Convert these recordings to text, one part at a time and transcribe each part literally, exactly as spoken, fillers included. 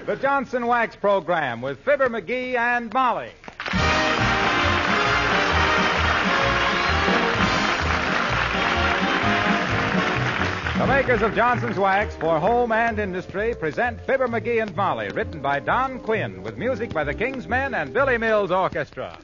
The Johnson Wax Program with Fibber McGee and Molly. The makers of Johnson's Wax for home and industry present Fibber McGee and Molly, written by Don Quinn, with music by the King's Men and Billy Mills Orchestra.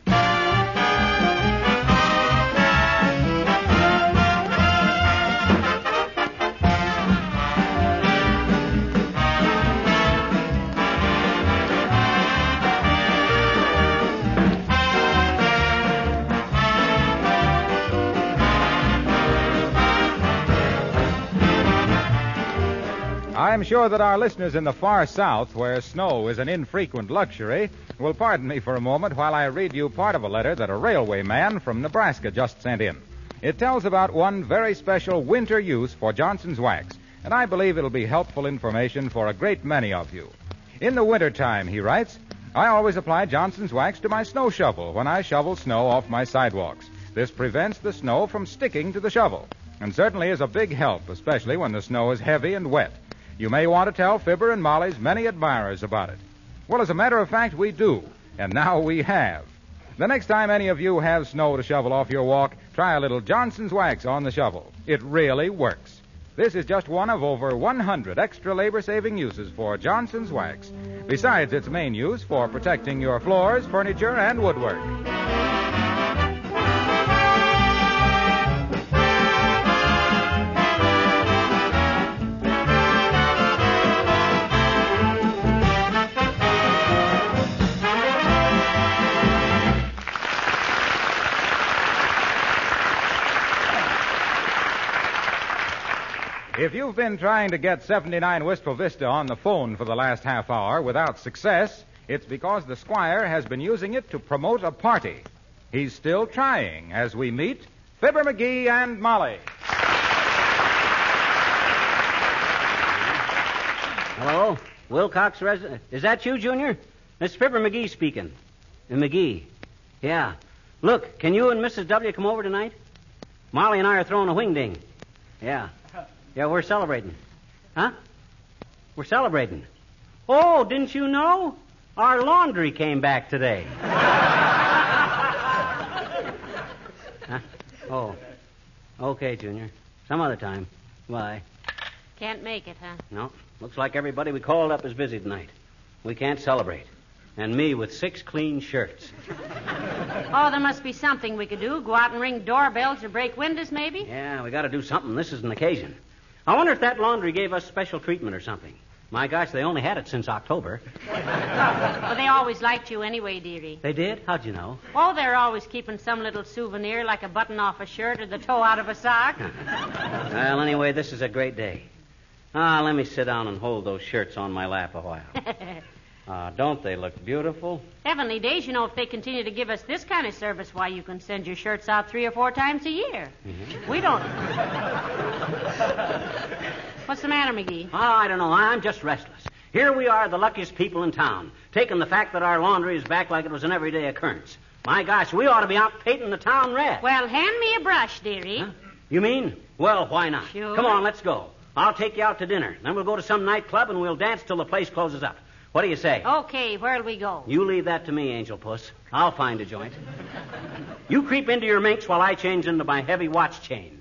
I'm sure that our listeners in the far South, where snow is an infrequent luxury, will pardon me for a moment while I read you part of a letter that a railway man from Nebraska just sent in. It tells about one very special winter use for Johnson's Wax, and I believe it'll be helpful information for a great many of you. In the wintertime, he writes, I always apply Johnson's Wax to my snow shovel when I shovel snow off my sidewalks. This prevents the snow from sticking to the shovel, and certainly is a big help, especially when the snow is heavy and wet. You may want to tell Fibber and Molly's many admirers about it. Well, as a matter of fact, we do, and now we have. The next time any of you have snow to shovel off your walk, try a little Johnson's Wax on the shovel. It really works. This is just one of over one hundred extra labor-saving uses for Johnson's Wax, besides its main use for protecting your floors, furniture, and woodwork. If you've been trying to get seventy-nine Wistful Vista on the phone for the last half hour without success, it's because the Squire has been using it to promote a party. He's still trying as we meet Fibber McGee and Molly. Hello? Wilcox resident. Is that you, Junior? It's Fibber McGee speaking. Uh, McGee. Yeah. Look, can you and Missus W come over tonight? Molly and I are throwing a wingding. Yeah. Yeah, we're celebrating. Huh? We're celebrating. Oh, didn't you know? Our laundry came back today. Huh? Oh. Okay, Junior. Some other time. Bye. Can't make it, huh? No. Looks like everybody we called up is busy tonight. We can't celebrate. And me with six clean shirts. Oh, there must be something we could do. Go out and ring doorbells or break windows, maybe? Yeah, we got to do something. This is an occasion. I wonder if that laundry gave us special treatment or something. My gosh, they only had it since October. Well, they always liked you anyway, dearie. They did? How'd you know? Oh, they're always keeping some little souvenir like a button off a shirt or the toe out of a sock. Well, anyway, this is a great day. Ah, let me sit down and hold those shirts on my lap a while. Ah, uh, don't they look beautiful? Heavenly days, you know, if they continue to give us this kind of service, why, you can send your shirts out three or four times a year. Mm-hmm. We don't. What's the matter, McGee? Oh, I don't know. I'm just restless. Here we are, the luckiest people in town, taking the fact that our laundry is back like it was an everyday occurrence. My gosh, we ought to be out painting the town red. Well, hand me a brush, dearie. Huh? You mean? Well, why not? Sure. Come on, let's go. I'll take you out to dinner. Then we'll go to some nightclub and we'll dance till the place closes up. What do you say? Okay, where'll we go? You leave that to me, Angel Puss. I'll find a joint. You creep into your minx while I change into my heavy watch chain.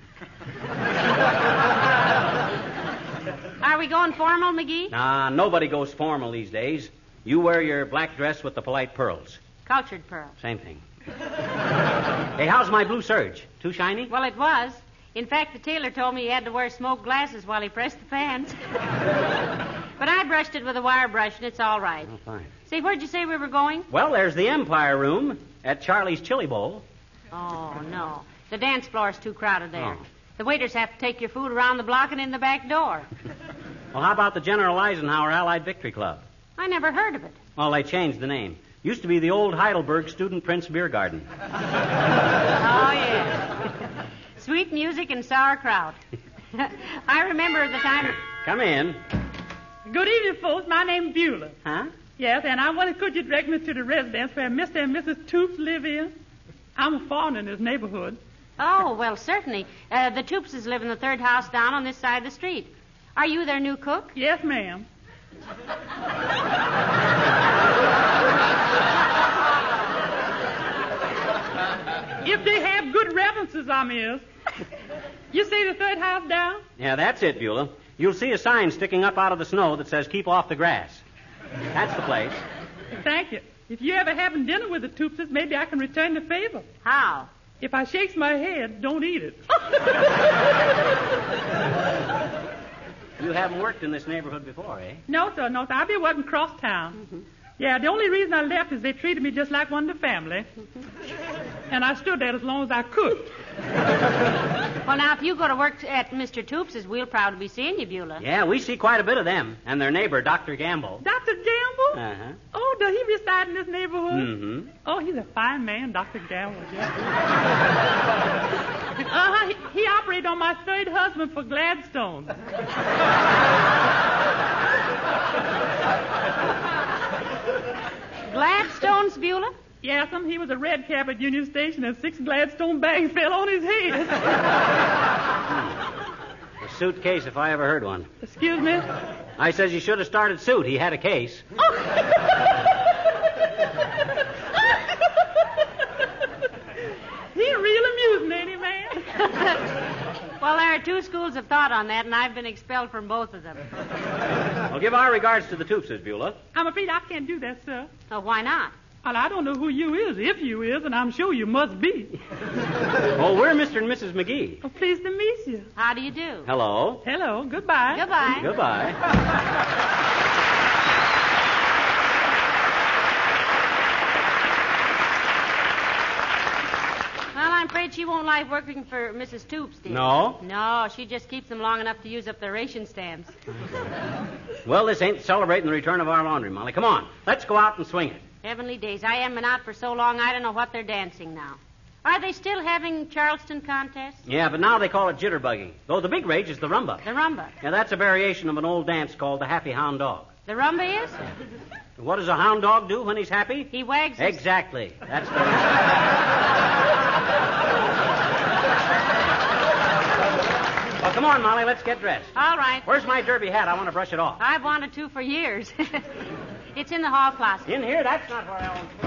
Are we going formal, McGee? Nah, nobody goes formal these days. You wear your black dress with the polite pearls. Cultured pearls. Same thing. Hey, how's my blue serge? Too shiny? Well, it was. In fact, the tailor told me he had to wear smoked glasses while he pressed the pants. But I brushed it with a wire brush, and it's all right. Oh, fine. Say, where'd you say we were going? Well, there's the Empire Room at Charlie's Chili Bowl. Oh, no. The dance floor's too crowded there. Oh. The waiters have to take your food around the block and in the back door. Well, how about the General Eisenhower Allied Victory Club? I never heard of it. Well, they changed the name. Used to be the old Heidelberg Student Prince Beer Garden. Oh, yeah. Sweet music and sauerkraut. I remember the time... Come in. Good evening, folks. My name's Beulah. Huh? Yes, and I wonder, could you direct me to the residence where Mister and Missus Toops live in? I'm a foreigner in this neighborhood. Oh, well, certainly. Uh, the Toopses live in the third house down on this side of the street. Are you their new cook? Yes, ma'am. If they have good references, I miss. You say the third house down? Yeah, that's it, Beulah. You'll see a sign sticking up out of the snow that says, keep off the grass. That's the place. Thank you. If you ever having dinner with the Toopses, maybe I can return the favor. How? If I shakes my head, don't eat it. You haven't worked in this neighborhood before, eh? No, sir, no, sir. I've been working cross town. Mm-hmm. Yeah, the only reason I left is they treated me just like one of the family. And I stood there as long as I could. Well, now, if you go to work at Mister Toops's, we'll proud to be seeing you, Beulah. Yeah, we see quite a bit of them. And their neighbor, Doctor Gamble. Doctor Gamble? Uh-huh. Oh, does he reside in this neighborhood? Mm-hmm. Oh, he's a fine man, Doctor Gamble. Yeah. uh-huh. He, he operated on my third husband for Gladstone. Gladstone's, Beulah? Yes, um, he was a red cap at Union Station and six Gladstone bags fell on his head. A suitcase, if I ever heard one. Excuse me? I says he should have started suit. He had a case. Oh. He's real amusing, ain't he, man? Well, there are two schools of thought on that, and I've been expelled from both of them. Well, give our regards to the Toopses, Beulah. I'm afraid I can't do that, sir. Oh, why not? Well, I don't know who you is, if you is, and I'm sure you must be. Oh, we're Mister and Missus McGee. Oh, pleased to meet you. How do you do? Hello. Hello. Goodbye. Goodbye. Goodbye. Well, I'm afraid she won't like working for Missus Toops, dear. No? No, she just keeps them long enough to use up their ration stamps. Well, this ain't celebrating the return of our laundry, Molly. Come on. Let's go out and swing it. Heavenly days. I haven't been out for so long, I don't know what they're dancing now. Are they still having Charleston contests? Yeah, but now they call it jitterbugging. Though the big rage is the rumba. The rumba. Yeah, that's a variation of an old dance called the happy hound dog. The rumba is? What does a hound dog do when he's happy? He wags his... Exactly. That's the... Well, come on, Molly. Let's get dressed. All right. Where's my derby hat? I want to brush it off. I've wanted to for years. It's in the hall closet. In here? That's not where I want to.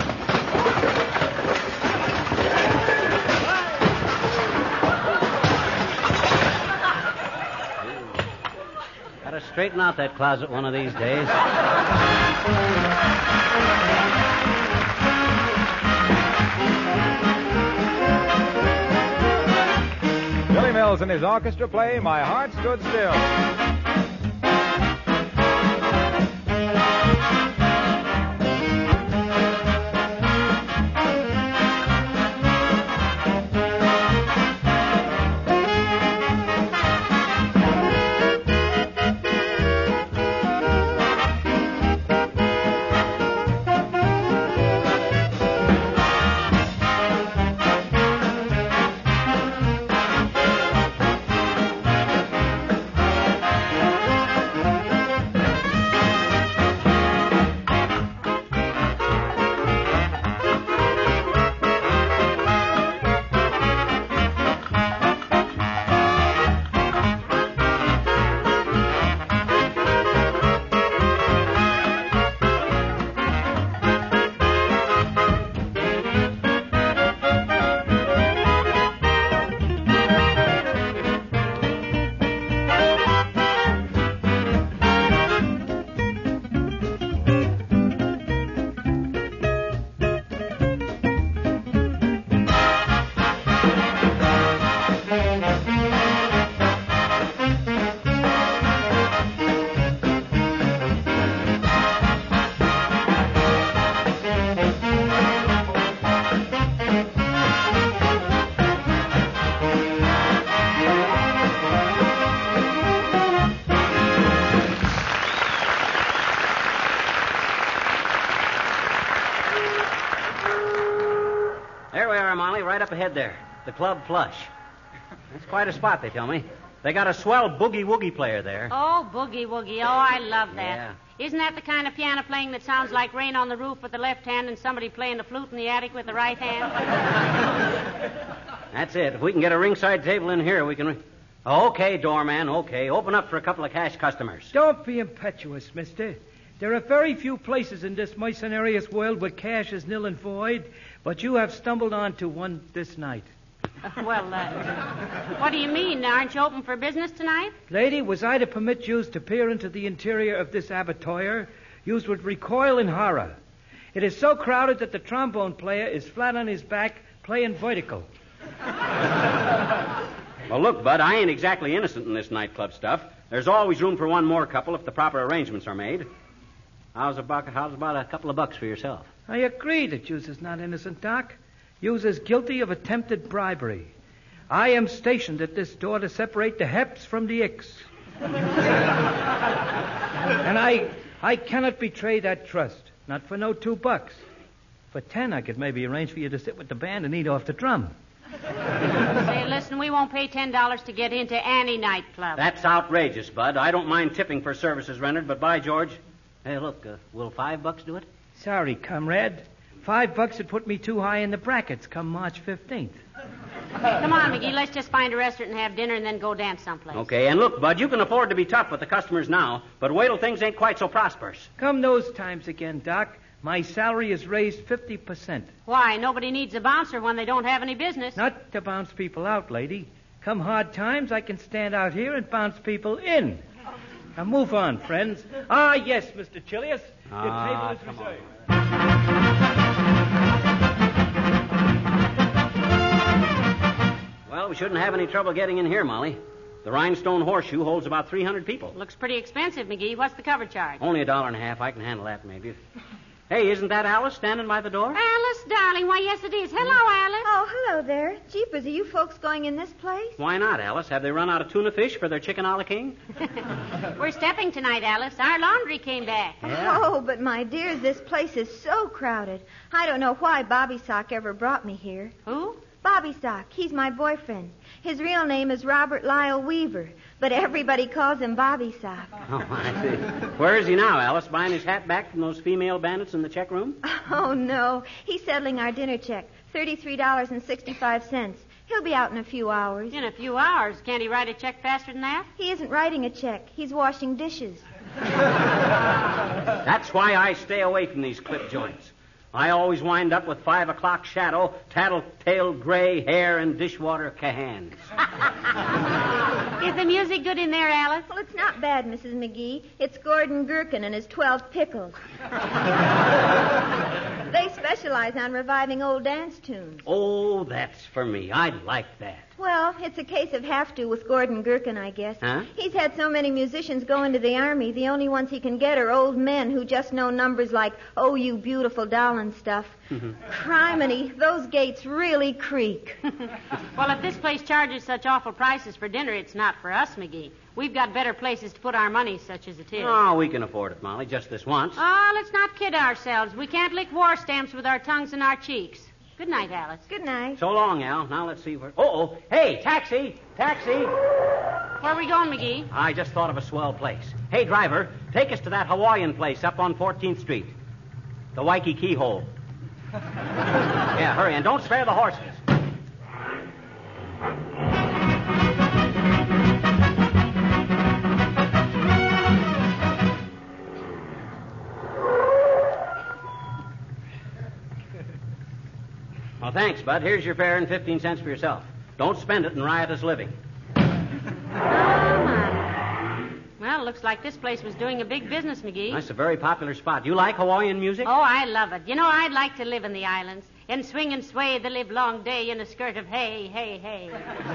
Gotta straighten out that closet one of these days. Billy Mills and his orchestra play My Heart Stood Still. Right up ahead there. The Club Flush. That's quite a spot, they tell me. They got a swell boogie-woogie player there. Oh, boogie-woogie. Oh, I love that. Yeah. Isn't that the kind of piano playing that sounds like rain on the roof with the left hand and somebody playing the flute in the attic with the right hand? That's it. If we can get a ringside table in here, we can... Re- Okay, doorman, okay. Open up for a couple of cash customers. Don't be impetuous, mister. There are very few places in this mercenarious world where cash is nil and void, but you have stumbled onto one this night. Uh, well, uh, what do you mean? Aren't you open for business tonight? Lady, was I to permit yous to peer into the interior of this abattoir, yous would recoil in horror. It is so crowded that the trombone player is flat on his back playing vertical. Well, look, Bud, I ain't exactly innocent in this nightclub stuff. There's always room for one more couple if the proper arrangements are made. How's about, how's about a couple of bucks for yourself? I agree that yous is not innocent, Doc. Yous is guilty of attempted bribery. I am stationed at this door to separate the heps from the icks. And I I cannot betray that trust. Not for no two bucks. For ten, I could maybe arrange for you to sit with the band and eat off the drum. Say, listen, we won't pay ten dollars to get into any nightclub. That's outrageous, Bud. I don't mind tipping for services rendered, but by George... Hey, look, uh, will five bucks do it? Sorry, comrade. Five bucks would put me too high in the brackets come March fifteenth. Come on, McGee, let's just find a restaurant and have dinner and then go dance someplace. Okay, and look, Bud, you can afford to be tough with the customers now, but wait till things ain't quite so prosperous. Come those times again, Doc. My salary is raised fifty percent. Why? Nobody needs a bouncer when they don't have any business. Not to bounce people out, lady. Come hard times, I can stand out here and bounce people in. Now move on, friends. Ah, yes, Mister Chilius. Your Ah, table is come reserved. Well, we shouldn't have any trouble getting in here, Molly. The Rhinestone Horseshoe holds about three hundred people. Looks pretty expensive, McGee. What's the cover charge? Only a dollar and a half. I can handle that, maybe. Hey, isn't that Alice standing by the door? Alice, darling. Why, yes, it is. Hello, Alice. Oh, hello there. Jeepers, are you folks going in this place? Why not, Alice? Have they run out of tuna fish for their chicken a la king? We're stepping tonight, Alice. Our laundry came back. Yeah. Oh, but my dears, this place is so crowded. I don't know why Bobby Sock ever brought me here. Who? Bobby Sock. He's my boyfriend. His real name is Robert Lyle Weaver, but everybody calls him Bobby Sock. Oh, I see. Where is he now, Alice? Buying his hat back from those female bandits in the check room? Oh, no. He's settling our dinner check, thirty-three dollars and sixty-five cents. He'll be out in a few hours. In a few hours. Can't he write a check faster than that? He isn't writing a check. He's washing dishes. That's why I stay away from these clip joints. I always wind up with five o'clock shadow, tattletale gray hair, and dishwater cahans. Is the music good in there, Alice? Well, it's not bad, Missus McGee. It's Gordon Gherkin and his twelve pickles. They specialize on reviving old dance tunes. Oh, that's for me. I like that. Well, it's a case of have to with Gordon Gherkin, I guess. Huh? He's had so many musicians go into the Army, the only ones he can get are old men who just know numbers like, oh, you beautiful doll and stuff. Criminy, those gates really creak. Well, if this place charges such awful prices for dinner, it's not for us, McGee. We've got better places to put our money, such as it is. Oh, we can afford it, Molly, just this once. Oh, let's not kid ourselves. We can't lick war stamps with our tongues in our cheeks. Good night, Alice. Good night. So long, Al. Now let's see where... Uh-oh. Hey, taxi! Taxi! Where are we going, McGee? I just thought of a swell place. Hey, driver, take us to that Hawaiian place up on fourteenth Street. The Waikiki Hole. Yeah, hurry, and don't spare the horses. Well, thanks, Bud. Here's your fare and fifteen cents for yourself. Don't spend it in riotous living. Oh, my. Well, looks like this place was doing a big business, McGee. That's a very popular spot. You like Hawaiian music? Oh, I love it. You know, I'd like to live in the islands and swing and sway the live long day in a skirt of hay, hay, hay.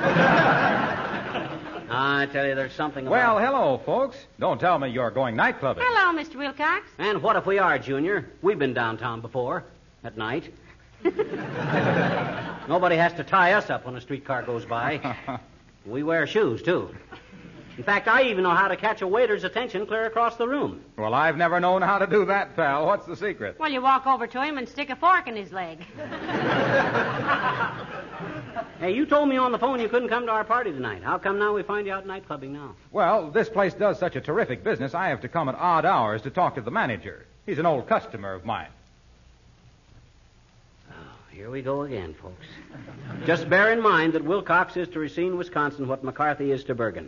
I tell you, there's something about... Well, hello, folks. Don't tell me you're going night clubbing. Hello, Mister Wilcox. And what if we are, Junior? We've been downtown before, at night. Nobody has to tie us up when a streetcar goes by. We wear shoes, too. In fact, I even know how to catch a waiter's attention clear across the room. Well, I've never known how to do that, pal. What's the secret? Well, you walk over to him and stick a fork in his leg. Hey, you told me on the phone you couldn't come to our party tonight. How come now we find you out night clubbing now? Well, this place does such a terrific business, I have to come at odd hours to talk to the manager. He's an old customer of mine. Here we go again, folks. Just bear in mind that Wilcox is to Racine, Wisconsin, what McCarthy is to Bergen.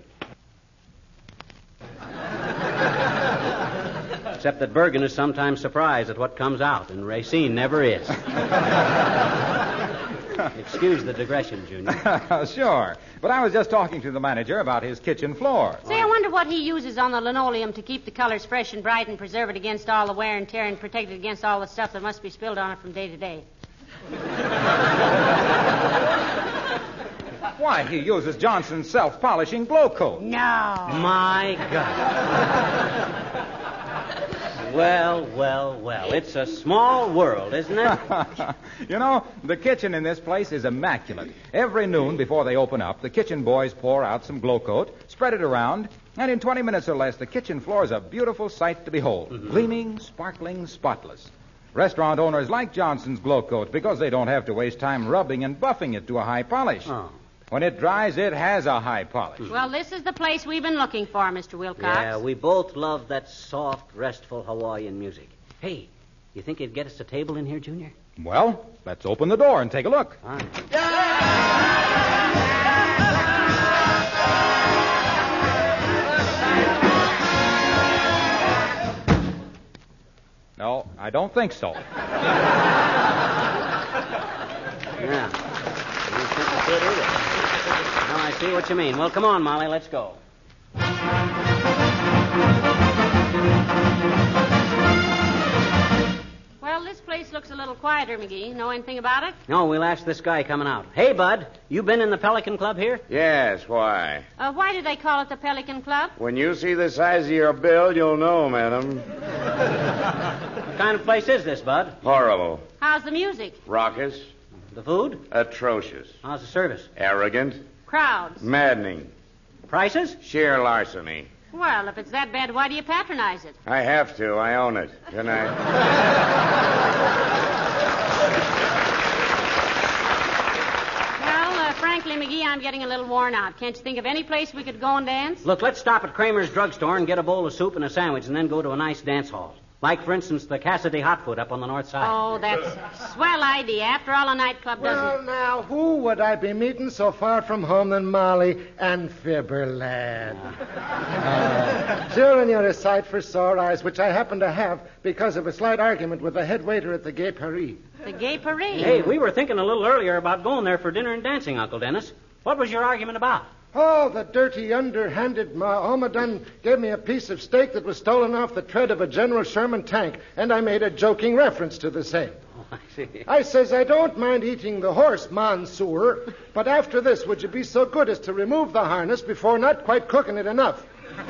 Except that Bergen is sometimes surprised at what comes out, and Racine never is. Excuse the digression, Junior. Sure. But I was just talking to the manager about his kitchen floor. Say, I wonder what he uses on the linoleum to keep the colors fresh and bright and preserve it against all the wear and tear and protect it against all the stuff that must be spilled on it from day to day. Why, he uses Johnson's self-polishing glow coat. No. My God. Well, well, well. It's a small world, isn't it? You know, the kitchen in this place is immaculate. Every noon before they open up, the kitchen boys pour out some glow coat, spread it around, and in twenty minutes or less, the kitchen floor is a beautiful sight to behold. Mm-hmm. Gleaming, sparkling, spotless. Restaurant owners like Johnson's glow coat because they don't have to waste time rubbing and buffing it to a high polish. Oh. When it dries, it has a high polish. Well, this is the place we've been looking for, Mister Wilcox. Yeah, we both love that soft, restful Hawaiian music. Hey, you think you'd get us a table in here, Junior? Well, let's open the door and take a look. All right. No, I don't think so. Yeah. I don't think it could either. Well, I see what you mean. Well, come on, Molly, let's go. Well, this place looks a little quieter, McGee. Know anything about it? No, we'll ask this guy coming out. Hey, Bud, you been in the Pelican Club here? Yes, why? Uh, why do they call it the Pelican Club? When you see the size of your bill, you'll know, madam. What kind of place is this, Bud? Horrible. How's the music? Raucous. The food? Atrocious. How's the service? Arrogant. Crowds. Maddening. Prices? Sheer larceny. Well, if it's that bad, why do you patronize it? I have to. I own it. Good night. Well, uh, frankly, McGee, I'm getting a little worn out. Can't you think of any place we could go and dance? Look, let's stop at Kramer's drugstore and get a bowl of soup and a sandwich and then go to a nice dance hall. Like, for instance, the Cassidy Hotfoot up on the north side. Oh, that's a swell idea. After all, a nightclub Well, doesn't... now, who would I be meeting so far from home than Molly and Fibber, lad? Uh, sure, and you're a sight for sore eyes, which I happen to have because of a slight argument with the head waiter at the Gay Paris. The Gay Paris? Hey, we were thinking a little earlier about going there for dinner and dancing, Uncle Dennis. What was your argument about? Oh, the dirty, underhanded Mahomedan gave me a piece of steak that was stolen off the tread of a General Sherman tank, and I made a joking reference to the same. Oh, I see. I says, I don't mind eating the horse, Mansoor, but after this, would you be so good as to remove the harness before not quite cooking it enough?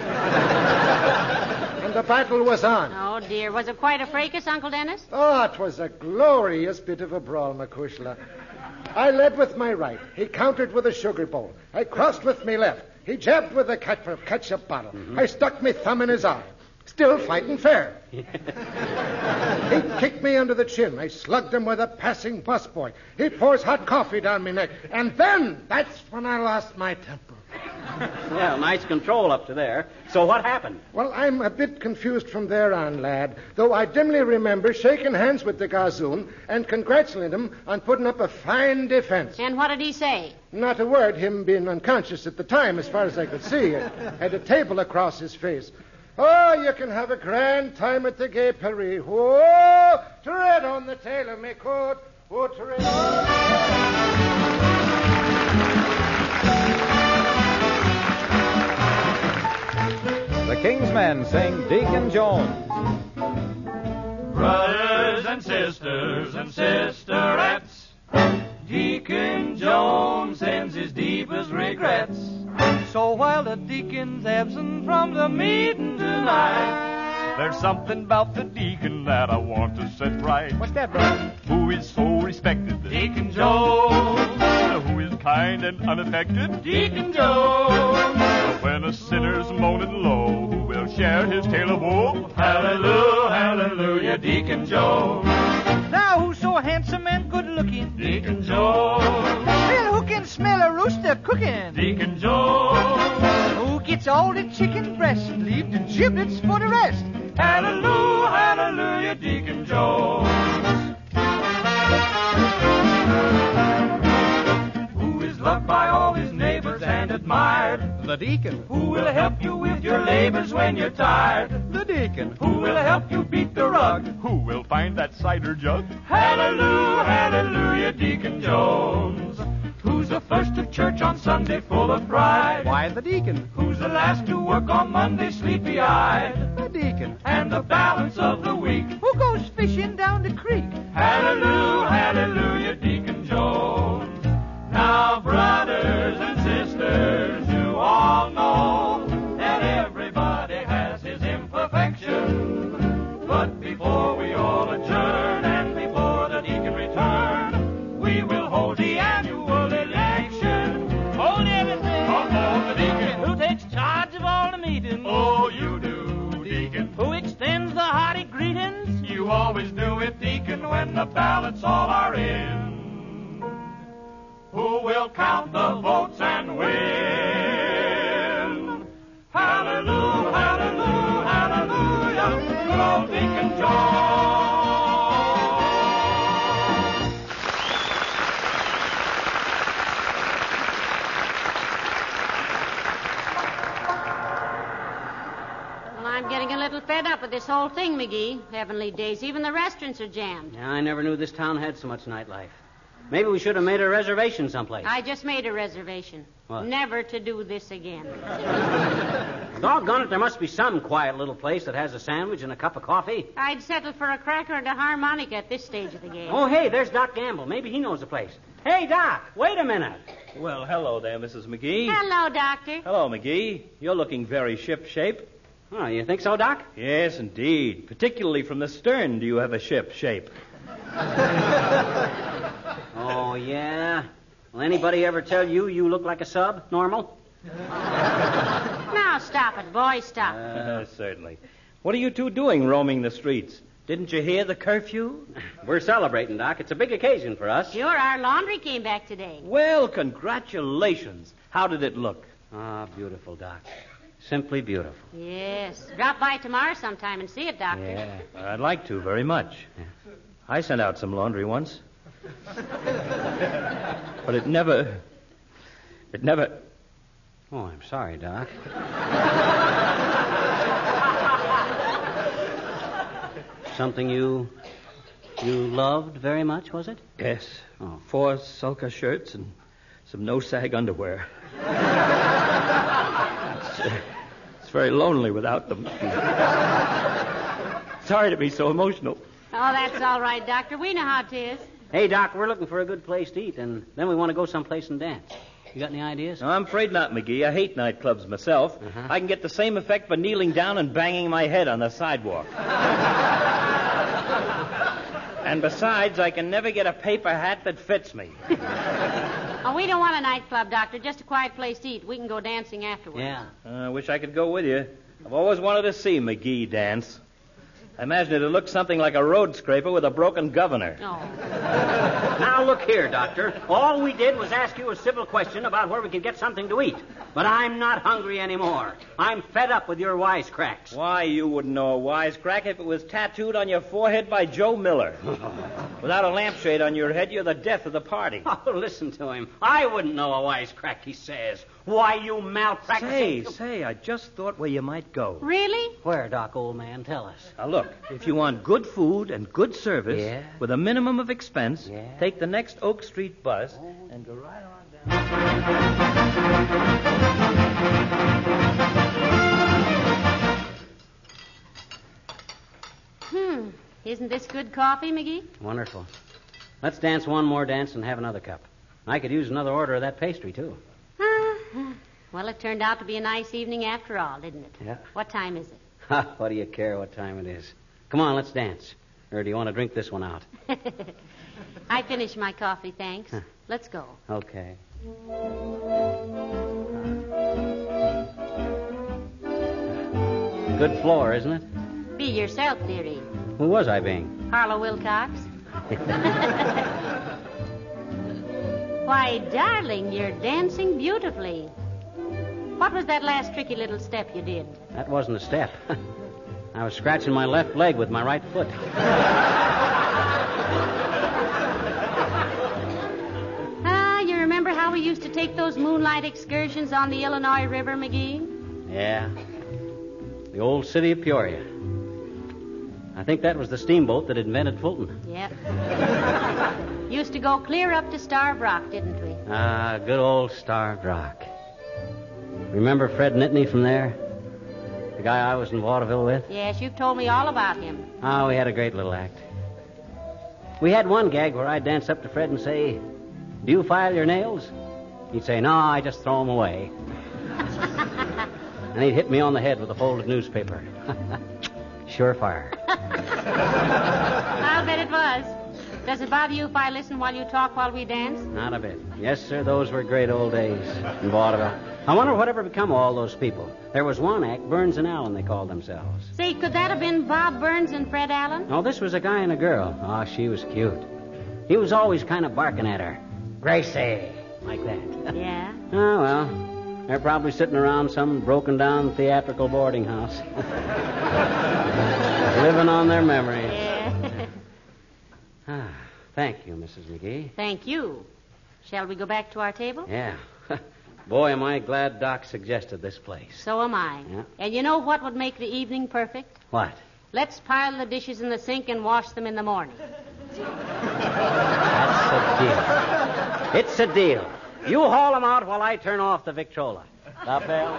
And the battle was on. Oh, dear. Was it quite a fracas, Uncle Dennis? Oh, it was a glorious bit of a brawl, McCushla. I led with my right. He countered with a sugar bowl. I crossed with me left. He jabbed with a ketchup bottle. Mm-hmm. I stuck me thumb in his eye. Still fighting fair. He kicked me under the chin. I slugged him with a passing busboy. He pours hot coffee down my neck. And then, that's when I lost my temper. Well, nice control up to there. So what happened? Well, I'm a bit confused from there on, lad, though I dimly remember shaking hands with the Gazoon and congratulating him on putting up a fine defense. And what did he say? Not a word, him being unconscious at the time, as far as I could see. Had a table across his face. Oh, you can have a grand time at the Gay Paris. Whoa, tread on the tail of me coat. Whoa, tread on... The King's Men sing Deacon Jones. Brothers and sisters and sisterettes, Deacon Jones sends his deepest regrets. So while the deacon's absent from the meeting tonight, there's something about the deacon that I want to set right. What's that, brother? Who is so respected? Deacon Jones. Who is kind and unaffected? Deacon Jones. When a sinner's moaning low, who will share his tale of woe? Hallelujah, hallelujah, Deacon Jones. Now who's so handsome and good-looking? Deacon Jones. Well, who can smell a rooster cooking? Deacon Jones. Who gets all the chicken breasts and leave the giblets for the rest? Hallelujah, hallelujah, Deacon Jones. The deacon. Who will help you with your labors when you're tired? The deacon. Who will help you beat the rug? Who will find that cider jug? Hallelujah, hallelujah, Deacon Jones. Who's the first to church on Sunday full of pride? Why, the deacon. Who's the last to work on Monday sleepy-eyed? The deacon. And the balance of the week. Who goes fishing down the creek? Hallelujah, hallelujah, Deacon Jones. Now, brothers and sisters, you all know that everybody has his imperfections. But before we all adjourn and before the deacon return, we will hold the annual election. Hold everything. Hold the deacon. Who takes charge of all the meetings? Oh, you do, Deacon. Who extends the hearty greetings? You always do it, Deacon, when the ballots all are in. Who will count the votes and win? Hallelujah, hallelujah, hallelujah, good old Deacon Jones. Well, I'm getting a little fed up with this whole thing, McGee. Heavenly days, even the restaurants are jammed. Yeah, I never knew this town had so much nightlife. Maybe we should have made a reservation someplace. I just made a reservation. What? Never to do this again. Doggone it, there must be some quiet little place that has a sandwich and a cup of coffee. I'd settle for a cracker and a harmonica at this stage of the game. Oh, hey, there's Doc Gamble. Maybe he knows a place. Hey, Doc, wait a minute. Well, hello there, Missus McGee. Hello, Doctor. Hello, McGee. You're looking very ship-shape. Oh, you think so, Doc? Yes, indeed. Particularly from the stern do you have a ship shape. Oh, yeah? Will anybody ever tell you you look like a sub, normal? Now, stop it, boy, stop. Uh, certainly. What are you two doing roaming the streets? Didn't you hear the curfew? We're celebrating, Doc. It's a big occasion for us. Sure, our laundry came back today. Well, congratulations. How did it look? Ah, beautiful, Doc. Simply beautiful. Yes. Drop by tomorrow sometime and see it, Doctor. Yeah. I'd like to very much. Yeah. I sent out some laundry once. But it never... It never... Oh, I'm sorry, Doc. Something you... you loved very much, was it? Yes. Oh. Four sulka shirts and some no-sag underwear. it's, uh, it's very lonely without them. Sorry to be so emotional. Oh, that's all right, Doctor. We know how it is. Hey, Doc, we're looking for a good place to eat, and then we want to go someplace and dance. You got any ideas? No, I'm afraid not, McGee. I hate nightclubs myself. Uh-huh. I can get the same effect by kneeling down and banging my head on the sidewalk. And besides, I can never get a paper hat that fits me. Oh, we don't want a nightclub, Doctor. Just a quiet place to eat. We can go dancing afterwards. Yeah. Uh, I wish I could go with you. I've always wanted to see McGee dance. I imagine it'd look something like a road scraper with a broken governor. Oh. Now, look here, Doctor. All we did was ask you a civil question about where we could get something to eat. But I'm not hungry anymore. I'm fed up with your wisecracks. Why, you wouldn't know a wisecrack if it was tattooed on your forehead by Joe Miller. Without a lampshade on your head, you're the death of the party. Oh, listen to him. I wouldn't know a wisecrack, he says. Why, you malpracticing... Say, say, I just thought where you might go. Really? Where, Doc, old man? Tell us. Now, look, if you want good food and good service Yeah? with a minimum of expense, Yeah? take the next Oak Street bus and go right on down. Hmm. Isn't this good coffee, McGee? Wonderful. Let's dance one more dance and have another cup. I could use another order of that pastry, too. Well, it turned out to be a nice evening after all, didn't it? Yeah. What time is it? What do you care what time it is? Come on, let's dance. Or do you want to drink this one out? I finished my coffee, thanks. Let's go. Okay. Good floor, isn't it? Be yourself, dearie. Who was I being? Harlow Wilcox. Why, darling, you're dancing beautifully. What was that last tricky little step you did? That wasn't a step. I was scratching my left leg with my right foot. Ah, you remember how we used to take those moonlight excursions on the Illinois River, McGee? Yeah. The old city of Peoria. I think that was the steamboat that invented Fulton. Yep. Used to go clear up to Starved Rock, didn't we? Ah, good old Starved Rock. Remember Fred Nittany from there? The guy I was in vaudeville with? Yes, you've told me all about him. Oh, we had a great little act. We had one gag where I'd dance up to Fred and say, "Do you file your nails?" He'd say, "No, I just throw them away." And he'd hit me on the head with a folded newspaper. Surefire. I'll bet it was. Does it bother you if I listen while you talk while we dance? Not a bit. Yes, sir, those were great old days in vaudeville. I wonder whatever become of all those people. There was one act, Burns and Allen, they called themselves. Say, could that have been Bob Burns and Fred Allen? Oh, this was a guy and a girl. Oh, she was cute. He was always kind of barking at her. "Gracie," like that. Yeah? Oh, well, they're probably sitting around some broken-down theatrical boarding house. Living on their memories. Yeah. Ah, thank you, Missus McGee. Thank you. Shall we go back to our table? Yeah. Boy, am I glad Doc suggested this place. So am I. Yeah. And you know what would make the evening perfect? What? Let's pile the dishes in the sink and wash them in the morning. That's a deal. It's a deal. You haul them out while I turn off the Victrola. Stop, Bell.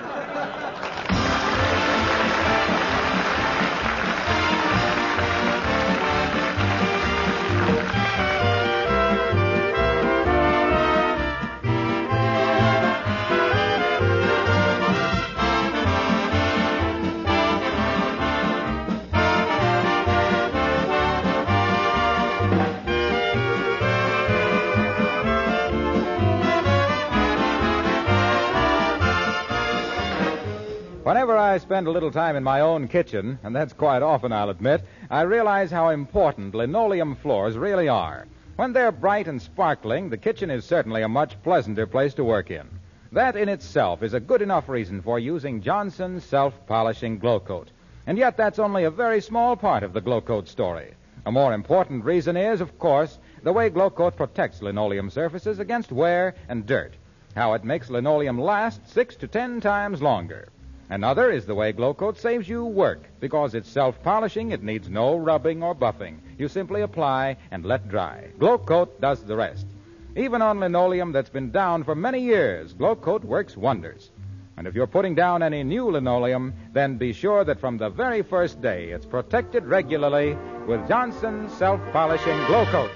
Whenever I spend a little time in my own kitchen, and that's quite often, I'll admit, I realize how important linoleum floors really are. When they're bright and sparkling, the kitchen is certainly a much pleasanter place to work in. That in itself is a good enough reason for using Johnson's self-polishing Glow Coat. And yet that's only a very small part of the Glow Coat story. A more important reason is, of course, the way Glow Coat protects linoleum surfaces against wear and dirt. How it makes linoleum last six to ten times longer. Another is the way Glow Coat saves you work. Because it's self-polishing, it needs no rubbing or buffing. You simply apply and let dry. Glow Coat does the rest. Even on linoleum that's been down for many years, Glow Coat works wonders. And if you're putting down any new linoleum, then be sure that from the very first day it's protected regularly with Johnson's self-polishing Glow Coat.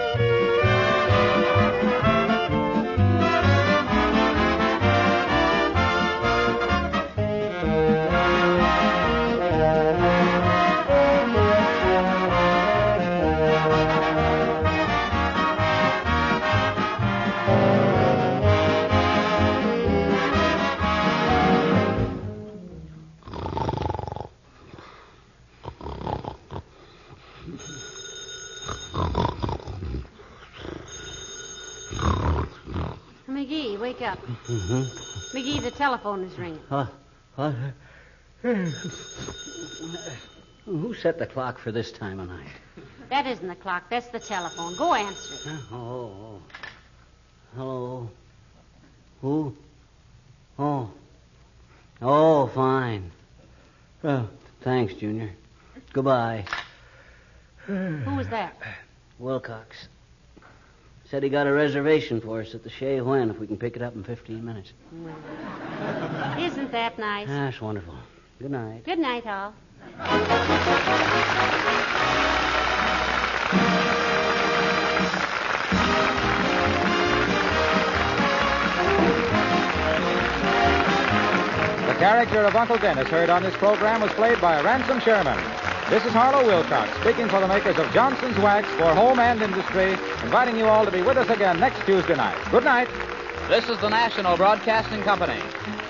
McGee, wake up. Mm-hmm. McGee, the telephone is ringing. Uh, uh, who set the clock for this time of night? That isn't the clock. That's the telephone. Go answer it. Oh, oh. Hello. Who? Oh. Oh, fine. Oh, thanks, Junior. Goodbye. Who was that? Wilcox. Said he got a reservation for us at the Chez When if we can pick it up in fifteen minutes. Well, isn't that nice? That's wonderful. Good night. Good night, all. The character of Uncle Dennis heard on this program was played by Ransom Sherman. This is Harlow Wilcox, speaking for the makers of Johnson's Wax for Home and Industry, inviting you all to be with us again next Tuesday night. Good night. This is the National Broadcasting Company.